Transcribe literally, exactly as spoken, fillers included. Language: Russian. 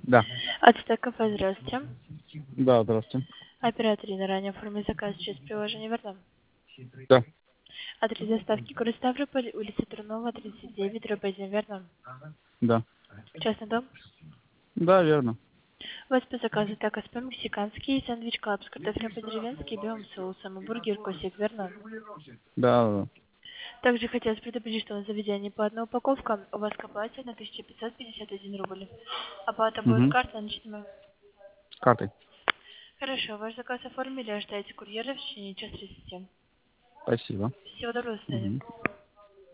Да. Ацтек кафе, здравствуйте. Да, здравствуйте. Оператор Инна, ранее оформили заказ через приложение, верно? Да. Адрес доставки город Ставрополь, улица Трунова, тридцать девять, дробь один, верно? Да. Частный дом. Да, верно. У вас по заказу так АСП мексиканский, сэндвич клаб с картофелем по-деревенски и белым соусом, и бургер косик, верно? Да, да. Также хотелось предупредить, что на заведении по одной упаковка у вас к оплате на тысяча пятьсот пятьдесят один рубль. Оплата будет Угу. картой наличными. Картой. Хорошо, ваш заказ оформили, ожидайте курьера в течение часа тридцати. Спасибо. Всего доброго, до свидания. Угу.